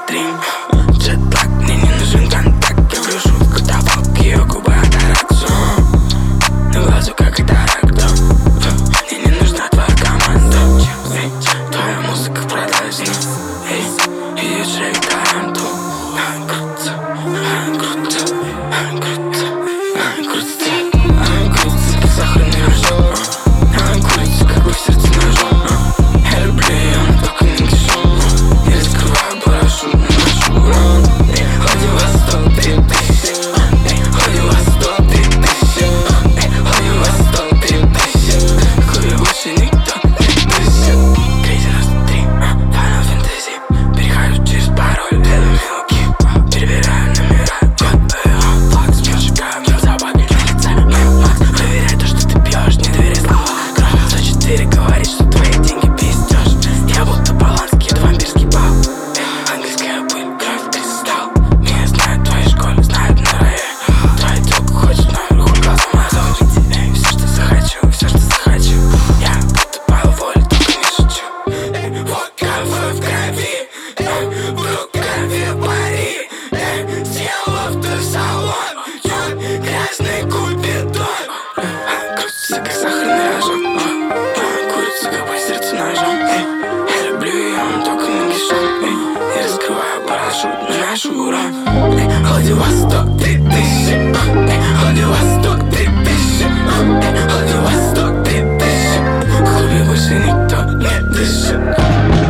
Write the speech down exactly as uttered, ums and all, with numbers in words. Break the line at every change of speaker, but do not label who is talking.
стрим. Джетлаг, мне не нужен контакт. Я гружу котовок, ее губы атаракцию. На глазу как катаракта. Мне не нужна твоя команда. Эй, твоя музыка в продаже. Эй, ее шейк таранту. Ай, круто, ай, круто, ай, круто, ай, круто, ай, крутится, как сахарный рожок. Ай, курица, как бы в сердце ножом. Я люблю ее, но только не дышу. Я раскрываю парашют, наношу урон. Ходи Восток, три тысячи. Ходи Восток, три тысячи. Ходи Восток, три тысячи. Хуй больше никто не дышит. Крейзи девяносто три, Final Fantasy. Перехожу через пароль, это мелкий. Перебираю номера, код факс, прожигаю, мем собаки на лице. Макс, проверяй то, что ты пьешь, не доверяй слова. Кровь сто четыре говорит, что твои деньги пиздешь. Я будто Поланский, это вампирский бал. Английская пыль, кровь, кристалл. Меня знают в твоей школе, знают на рае. Твоя тёлка хочет номер, хуй глазом мазать. Эй, все, что захочу, все, что захочу. Я будто Павел Воля, только не шучу. Эй, вот кафе в крови. Эй, вдруг крови пари. Эй, съел автосалон. Чё, грязный купидон. Ай, крутится, как сахарный рожок. Ай, курица, как по сердцу ножом. Эй, я люблю ее, но только нагишом. Эй, я раскрываю парашют, наношу урон. Эй, Владивосток, три тысячи. Эй, Владивосток, три тысячи. Эй, Владивосток, три тысячи. В клубе больше никто не дышит.